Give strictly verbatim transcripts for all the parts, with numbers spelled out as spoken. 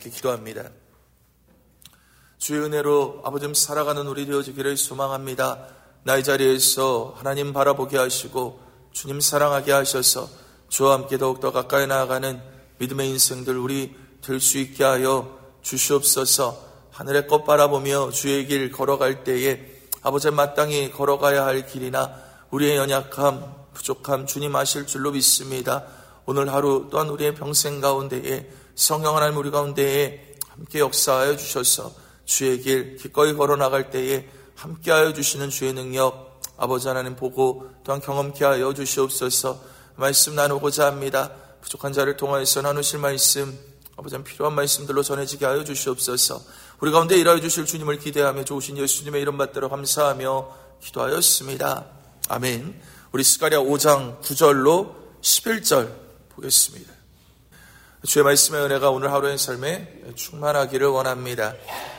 함께 기도합니다. 주의 은혜로 아버지 살아가는 우리 되어지기를 소망합니다. 나의 자리에서 하나님 바라보게 하시고 주님 사랑하게 하셔서 주와 함께 더욱더 가까이 나아가는 믿음의 인생들 우리 될 수 있게 하여 주시옵소서. 하늘의 꽃 바라보며 주의 길 걸어갈 때에 아버지 마땅히 걸어가야 할 길이나 우리의 연약함, 부족함 주님 아실 줄로 믿습니다. 오늘 하루 또한 우리의 평생 가운데에 성령 하나님 우리 가운데에 함께 역사하여 주셔서 주의 길 기꺼이 걸어나갈 때에 함께하여 주시는 주의 능력 아버지 하나님 보고 또한 경험케 하여 주시옵소서. 말씀 나누고자 합니다. 부족한 자를 통하여서 나누실 말씀 아버지 필요한 말씀들로 전해지게 하여 주시옵소서. 우리 가운데 일하여 주실 주님을 기대하며 좋으신 예수님의 이름 받들어 감사하며 기도하였습니다. 아멘. 우리 스가랴 오 장 구 절로 십일 절 보겠습니다. 주의 말씀의 은혜가 오늘 하루의 삶에 충만하기를 원합니다.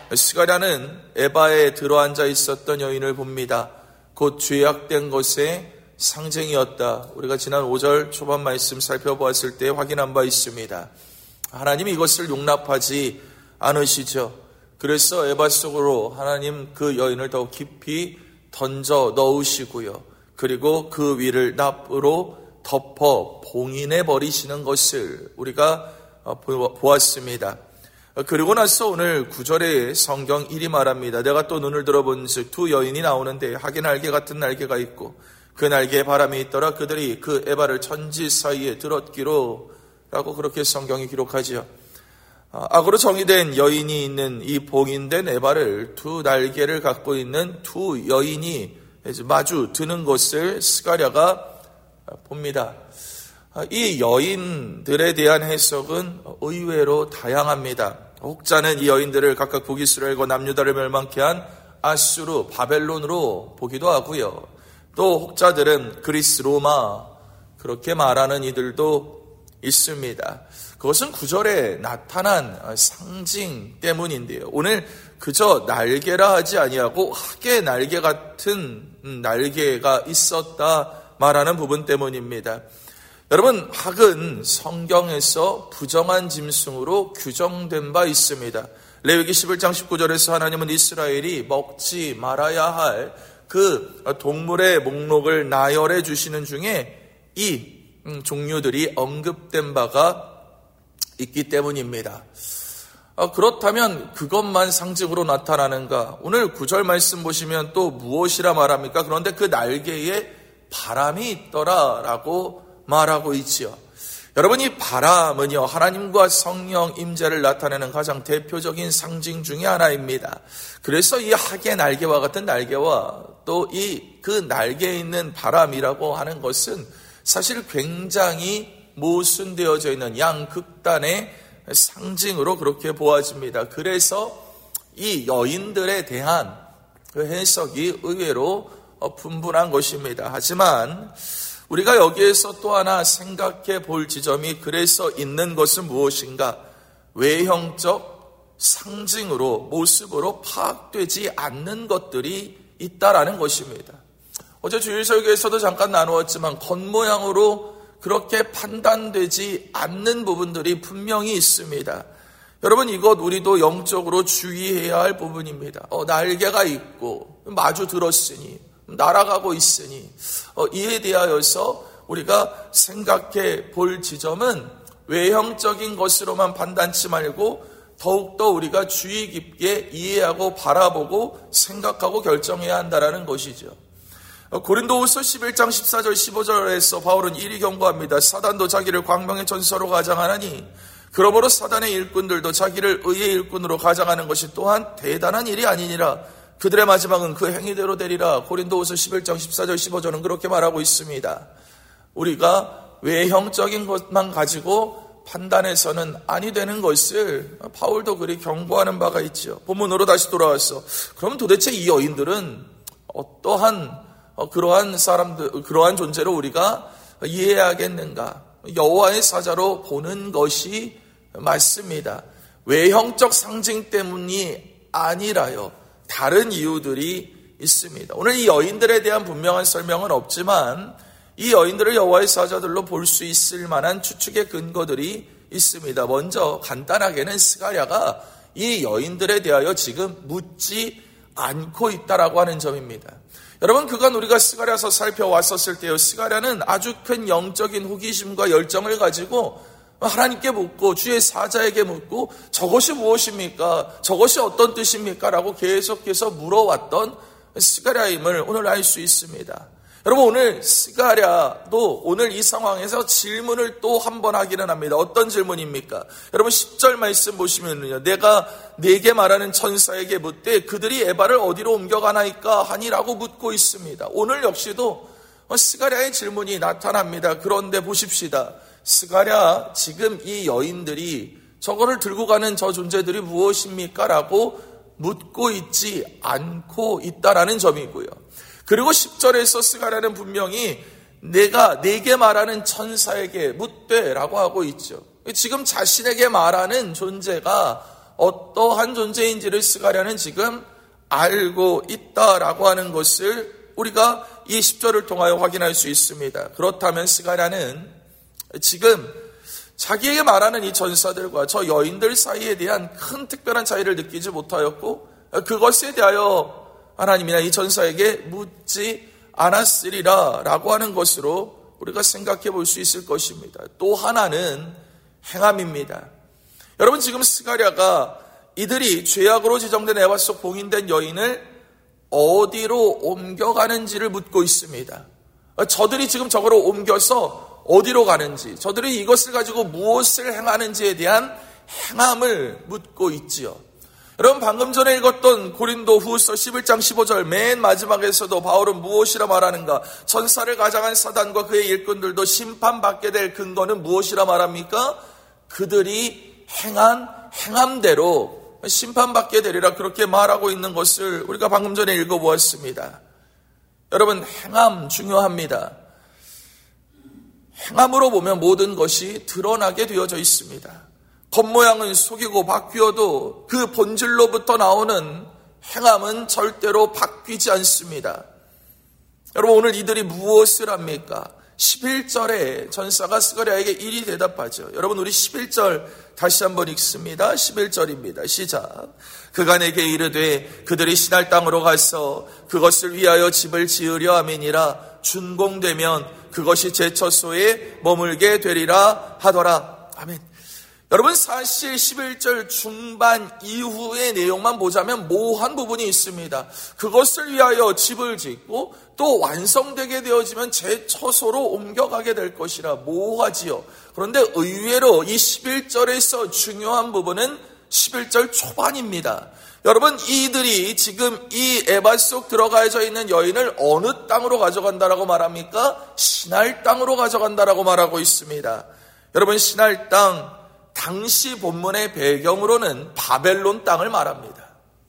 스가랴는 에바에 들어앉아 있었던 여인을 봅니다. 곧 죄악된 것의 상징이었다. 우리가 지난 오 절 초반 말씀 살펴보았을 때 확인한 바 있습니다. 하나님이 이것을 용납하지 않으시죠. 그래서 에바 속으로 하나님 그 여인을 더욱 깊이 던져 넣으시고요. 그리고 그 위를 납으로 덮어 봉인해 버리시는 것을 우리가 보았습니다. 그리고 나서 오늘 구 절에 성경 일이 말합니다. 내가 또 눈을 들어본 즉 두 여인이 나오는데 하계 날개 같은 날개가 있고 그 날개에 바람이 있더라. 그들이 그 에바를 천지 사이에 들었기로 라고 그렇게 성경이 기록하지요. 악으로 정의된 여인이 있는 이 봉인된 에바를 두 날개를 갖고 있는 두 여인이 마주 드는 것을 스가랴가 봅니다. 이 여인들에 대한 해석은 의외로 다양합니다. 혹자는 이 여인들을 각각 북이스라엘과 남유다를 멸망케 한 아수르, 바벨론으로 보기도 하고요. 또 혹자들은 그리스, 로마 그렇게 말하는 이들도 있습니다. 그것은 구 절에 나타난 상징 때문인데요. 오늘 그저 날개라 하지 아니하고 학의 날개 같은 날개가 있었다 말하는 부분 때문입니다. 여러분, 학은 성경에서 부정한 짐승으로 규정된 바 있습니다. 레위기 십일 장 십구 절에서 하나님은 이스라엘이 먹지 말아야 할 그 동물의 목록을 나열해 주시는 중에 이 종류들이 언급된 바가 있기 때문입니다. 그렇다면 그것만 상징으로 나타나는가? 오늘 구 절 말씀 보시면 또 무엇이라 말합니까? 그런데 그 날개에 바람이 있더라라고 말하고 있지요. 여러분, 이 바람은요 하나님과 성령 임재를 나타내는 가장 대표적인 상징 중에 하나입니다. 그래서 이 학의 날개와 같은 날개와 또 이 그 날개에 있는 바람이라고 하는 것은 사실 굉장히 모순되어져 있는 양극단의 상징으로 그렇게 보아집니다. 그래서 이 여인들에 대한 그 해석이 의외로 분분한 것입니다. 하지만 우리가 여기에서 또 하나 생각해 볼 지점이 그래서 있는 것은 무엇인가? 외형적 상징으로 모습으로 파악되지 않는 것들이 있다라는 것입니다. 어제 주일 설교에서도 잠깐 나누었지만 겉모양으로 그렇게 판단되지 않는 부분들이 분명히 있습니다. 여러분, 이것 우리도 영적으로 주의해야 할 부분입니다. 어, 날개가 있고 마주 들었으니 날아가고 있으니 어, 이에 대하여서 우리가 생각해 볼 지점은 외형적인 것으로만 판단치 말고 더욱더 우리가 주의 깊게 이해하고 바라보고 생각하고 결정해야 한다는 것이죠. 고린도후서 십일 장 십사 절 십오 절에서 바울은 이리 경고합니다. 사단도 자기를 광명의 전서로 가장하나니 그러므로 사단의 일꾼들도 자기를 의의 일꾼으로 가장하는 것이 또한 대단한 일이 아니니라. 그들의 마지막은 그 행위대로 되리라. 고린도후서 십일 장 십사 절 십오 절은 그렇게 말하고 있습니다. 우리가 외형적인 것만 가지고 판단해서는 아니 되는 것을 바울도 그리 경고하는 바가 있죠. 본문으로 다시 돌아와서 그럼 도대체 이 여인들은 어떠한 그러한 사람들, 그러한 존재로 우리가 이해해야겠는가? 여호와의 사자로 보는 것이 맞습니다. 외형적 상징 때문이 아니라요. 다른 이유들이 있습니다. 오늘 이 여인들에 대한 분명한 설명은 없지만 이 여인들을 여호와의 사자들로 볼 수 있을 만한 추측의 근거들이 있습니다. 먼저 간단하게는 스가랴가 이 여인들에 대하여 지금 묻지 않고 있다라고 하는 점입니다. 여러분, 그간 우리가 스가랴서 살펴왔었을 때요, 스가랴는 아주 큰 영적인 호기심과 열정을 가지고 하나님께 묻고 주의 사자에게 묻고 저것이 무엇입니까? 저것이 어떤 뜻입니까? 라고 계속해서 물어왔던 스가랴임을 오늘 알 수 있습니다. 여러분, 오늘 스가랴도 오늘 이 상황에서 질문을 또 한 번 하기는 합니다. 어떤 질문입니까? 여러분, 십 절 말씀 보시면요, 내가 네게 말하는 천사에게 묻되 그들이 에바를 어디로 옮겨가나이까 하니라고 묻고 있습니다. 오늘 역시도 스가랴의 질문이 나타납니다. 그런데 보십시다. 스가랴, 지금 이 여인들이 저거를 들고 가는 저 존재들이 무엇입니까? 라고 묻고 있지 않고 있다라는 점이고요. 그리고 십 절에서 스가랴는 분명히 내가 네게 말하는 천사에게 묻되 라고 하고 있죠. 지금 자신에게 말하는 존재가 어떠한 존재인지를 스가랴는 지금 알고 있다라고 하는 것을 우리가 이 십 절을 통하여 확인할 수 있습니다. 그렇다면 스가랴는 지금 자기에게 말하는 이 전사들과 저 여인들 사이에 대한 큰 특별한 차이를 느끼지 못하였고 그것에 대하여 하나님이나 이 전사에게 묻지 않았으리라 라고 하는 것으로 우리가 생각해 볼 수 있을 것입니다. 또 하나는 행함입니다. 여러분, 지금 스가랴가 이들이 죄악으로 지정된 에바 속 봉인된 여인을 어디로 옮겨가는지를 묻고 있습니다. 저들이 지금 저거로 옮겨서 어디로 가는지, 저들이 이것을 가지고 무엇을 행하는지에 대한 행함을 묻고 있지요. 여러분, 방금 전에 읽었던 고린도 후서 십일 장 십오 절 맨 마지막에서도 바울은 무엇이라 말하는가? 천사를 가장한 사단과 그의 일꾼들도 심판받게 될 근거는 무엇이라 말합니까? 그들이 행한 행함대로 심판받게 되리라, 그렇게 말하고 있는 것을 우리가 방금 전에 읽어보았습니다. 여러분, 행함 중요합니다. 행함으로 보면 모든 것이 드러나게 되어져 있습니다. 겉모양은 속이고 바뀌어도 그 본질로부터 나오는 행함은 절대로 바뀌지 않습니다. 여러분, 오늘 이들이 무엇을 합니까? 십일 절에 전사가 스가랴에게 이리 대답하죠. 여러분, 우리 십일 절 다시 한번 읽습니다. 십일 절입니다. 시작. 그가 내게 이르되 그들이 신할 땅으로 가서 그것을 위하여 집을 지으려 함이니라. 준공되면 그것이 제 처소에 머물게 되리라 하더라. 아멘. 여러분, 사실 십일 절 중반 이후의 내용만 보자면 모호한 부분이 있습니다. 그것을 위하여 집을 짓고 또 완성되게 되어지면 제 처소로 옮겨가게 될 것이라 모호하지요. 그런데 의외로 이 십일 절에서 중요한 부분은 십일 절 초반입니다. 여러분, 이들이 지금 이 에바 속 들어가져 있는 여인을 어느 땅으로 가져간다라고 말합니까? 신할 땅으로 가져간다라고 말하고 있습니다. 여러분, 신할 땅, 당시 본문의 배경으로는 바벨론 땅을 말합니다.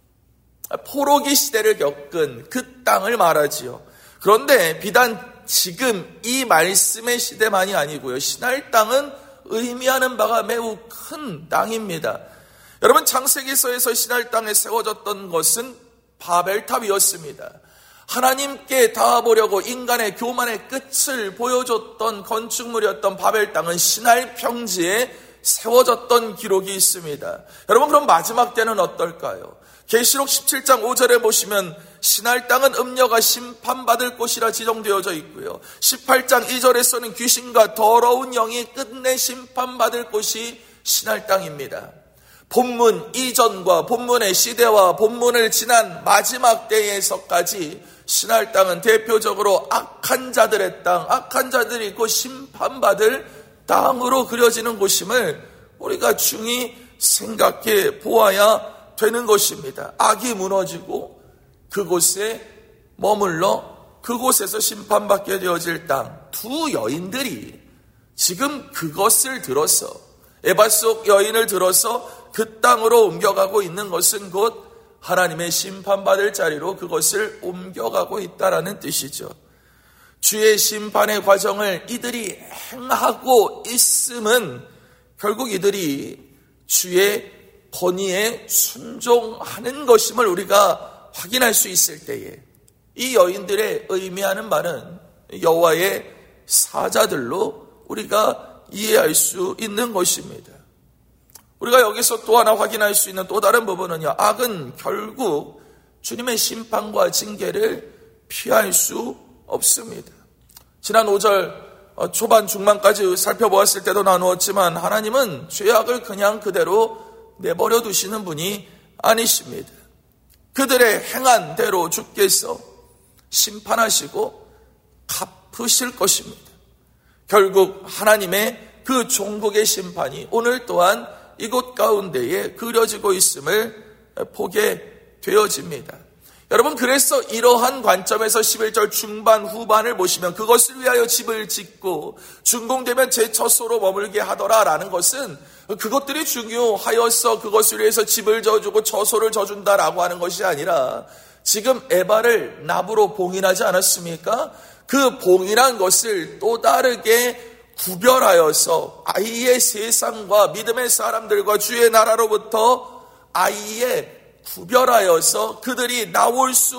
포로기 시대를 겪은 그 땅을 말하지요. 그런데 비단 지금 이 말씀의 시대만이 아니고요, 신할 땅은 의미하는 바가 매우 큰 땅입니다. 여러분, 창세기서에서 신할 땅에 세워졌던 것은 바벨탑이었습니다. 하나님께 닿아보려고 인간의 교만의 끝을 보여줬던 건축물이었던 바벨 땅은 신할 평지에 세워졌던 기록이 있습니다. 여러분, 그럼 마지막 때는 어떨까요? 계시록 십칠 장 오 절에 보시면 신할 땅은 음녀가 심판받을 곳이라 지정되어져 있고요, 십팔 장 이 절에서는 귀신과 더러운 영이 끝내 심판받을 곳이 신할 땅입니다. 본문 이전과 본문의 시대와 본문을 지난 마지막 때에서까지 신할 땅은 대표적으로 악한 자들의 땅, 악한 자들이 있고 심판받을 땅으로 그려지는 곳임을 우리가 중히 생각해 보아야 되는 것입니다. 악이 무너지고 그곳에 머물러 그곳에서 심판받게 되어질 땅, 두 여인들이 지금 그것을 들어서, 에바 속 여인을 들어서 그 땅으로 옮겨가고 있는 것은 곧 하나님의 심판받을 자리로 그것을 옮겨가고 있다라는 뜻이죠. 주의 심판의 과정을 이들이 행하고 있음은 결국 이들이 주의 권위에 순종하는 것임을 우리가 확인할 수 있을 때에 이 여인들의 의미하는 말은 여호와의 사자들로 우리가 이해할 수 있는 것입니다. 우리가 여기서 또 하나 확인할 수 있는 또 다른 부분은요, 악은 결국 주님의 심판과 징계를 피할 수 없습니다. 지난 오 절 초반 중반까지 살펴보았을 때도 나누었지만 하나님은 죄악을 그냥 그대로 내버려 두시는 분이 아니십니다. 그들의 행한 대로 주께서 심판하시고 갚으실 것입니다. 결국 하나님의 그 종국의 심판이 오늘 또한 이곳 가운데에 그려지고 있음을 보게 되어집니다. 여러분, 그래서 이러한 관점에서 십일 절 중반 후반을 보시면 그것을 위하여 집을 짓고 준공되면 제 처소로 머물게 하더라라는 것은 그것들이 중요하여서 그것을 위해서 집을 져주고 처소를 져준다라고 하는 것이 아니라 지금 에바를 나부로 봉인하지 않았습니까? 그 봉인한 것을 또 다르게 구별하여서 아이의 세상과 믿음의 사람들과 주의 나라로부터 아이의 구별하여서 그들이 나올 수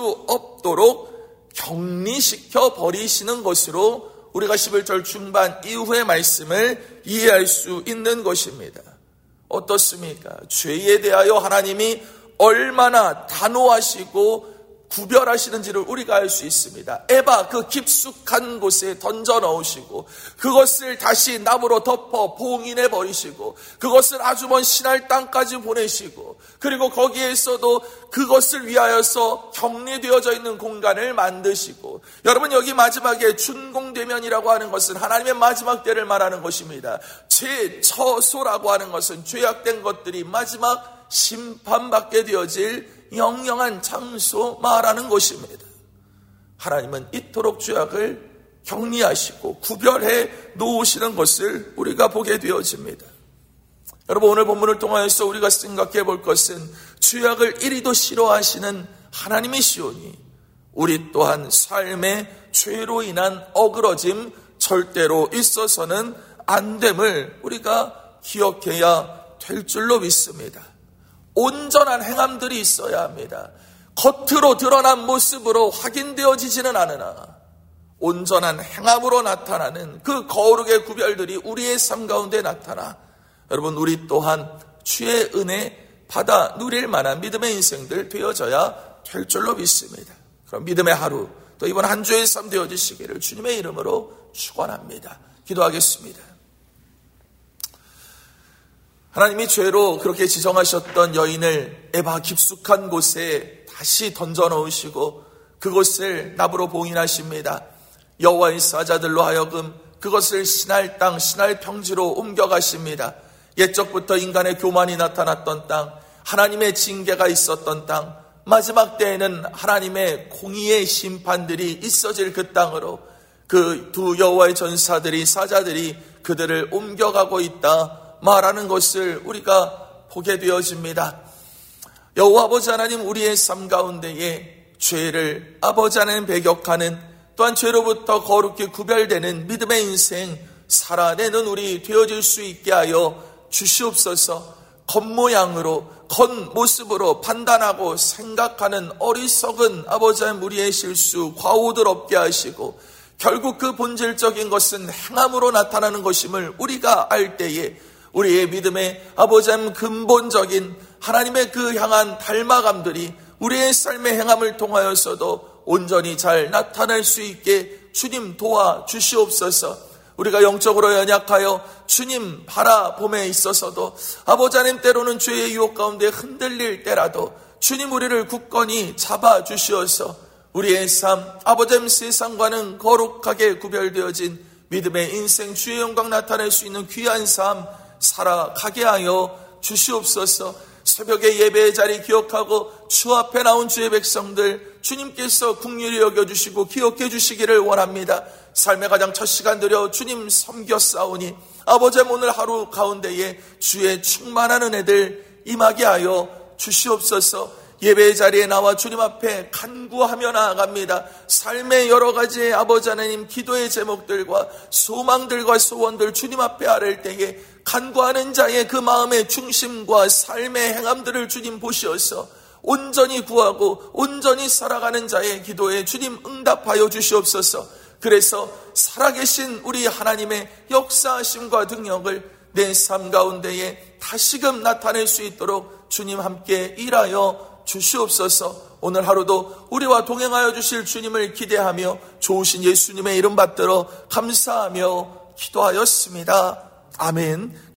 없도록 격리시켜 버리시는 것으로 우리가 십일 절 중반 이후의 말씀을 이해할 수 있는 것입니다. 어떻습니까? 죄에 대하여 하나님이 얼마나 단호하시고 구별하시는지를 우리가 알 수 있습니다. 에바 그 깊숙한 곳에 던져 넣으시고 그것을 다시 나무로 덮어 봉인해 버리시고 그것을 아주 먼 신할 땅까지 보내시고 그리고 거기에서도 그것을 위하여서 격리되어져 있는 공간을 만드시고, 여러분 여기 마지막에 준공되면이라고 하는 것은 하나님의 마지막 때를 말하는 것입니다. 제 처소라고 하는 것은 죄악된 것들이 마지막 심판받게 되어질 영영한 장소 말하는 것입니다. 하나님은 이토록 죄악을 격리하시고 구별해 놓으시는 것을 우리가 보게 되어집니다. 여러분, 오늘 본문을 통하여서 우리가 생각해 볼 것은 죄악을 이리도 싫어하시는 하나님이시오니 우리 또한 삶의 죄로 인한 어그러짐 절대로 있어서는 안 됨을 우리가 기억해야 될 줄로 믿습니다. 온전한 행함들이 있어야 합니다. 겉으로 드러난 모습으로 확인되어지지는 않으나 온전한 행함으로 나타나는 그 거룩의 구별들이 우리의 삶 가운데 나타나 여러분 우리 또한 주의 은혜 받아 누릴 만한 믿음의 인생들 되어져야 될 줄로 믿습니다. 그럼 믿음의 하루 또 이번 한 주의 삶 되어지시기를 주님의 이름으로 축원합니다. 기도하겠습니다. 하나님이 죄로 그렇게 지정하셨던 여인을 에바 깊숙한 곳에 다시 던져 넣으시고 그곳을 나무로 봉인하십니다. 여호와의 사자들로 하여금 그것을 신할 땅, 신할 평지로 옮겨가십니다. 옛적부터 인간의 교만이 나타났던 땅, 하나님의 징계가 있었던 땅, 마지막 때에는 하나님의 공의의 심판들이 있어질 그 땅으로 그 두 여호와의 전사들이, 사자들이 그들을 옮겨가고 있다 말하는 것을 우리가 보게 되어집니다. 여호와 아버지 하나님, 우리의 삶 가운데에 죄를 아버지 하나님 배격하는, 또한 죄로부터 거룩히 구별되는 믿음의 인생 살아내는 우리 되어질 수 있게 하여 주시옵소서. 겉모양으로 겉모습으로 판단하고 생각하는 어리석은 아버지 하나님 우리의 실수 과오들 없게 하시고 결국 그 본질적인 것은 행함으로 나타나는 것임을 우리가 알 때에 우리의 믿음의 아버지 하나님 근본적인 하나님의 그 향한 닮아감들이 우리의 삶의 행함을 통하여서도 온전히 잘 나타날 수 있게 주님 도와주시옵소서. 우리가 영적으로 연약하여 주님 바라봄에 있어서도 아버지 하나님 때로는 죄의 유혹 가운데 흔들릴 때라도 주님 우리를 굳건히 잡아주시어서 우리의 삶 아버지 하나님 세상과는 거룩하게 구별되어진 믿음의 인생 주의 영광 나타낼 수 있는 귀한 삶 살아가게 하여 주시옵소서. 새벽에 예배의 자리 기억하고 주 앞에 나온 주의 백성들 주님께서 긍휼히 여겨주시고 기억해 주시기를 원합니다. 삶의 가장 첫 시간 들여 주님 섬겼사오니 아버지 오늘 하루 가운데에 주의 충만한 은혜들 임하게 하여 주시옵소서. 예배의 자리에 나와 주님 앞에 간구하며 나아갑니다. 삶의 여러 가지의 아버지 하나님 기도의 제목들과 소망들과 소원들 주님 앞에 아랠 때에 간구하는 자의 그 마음의 중심과 삶의 행함들을 주님 보시어서 온전히 구하고 온전히 살아가는 자의 기도에 주님 응답하여 주시옵소서. 그래서 살아계신 우리 하나님의 역사하심과 능력을 내 삶 가운데에 다시금 나타낼 수 있도록 주님 함께 일하여 주시옵소서. 오늘 하루도 우리와 동행하여 주실 주님을 기대하며 좋으신 예수님의 이름 받들어 감사하며 기도하였습니다. 아멘.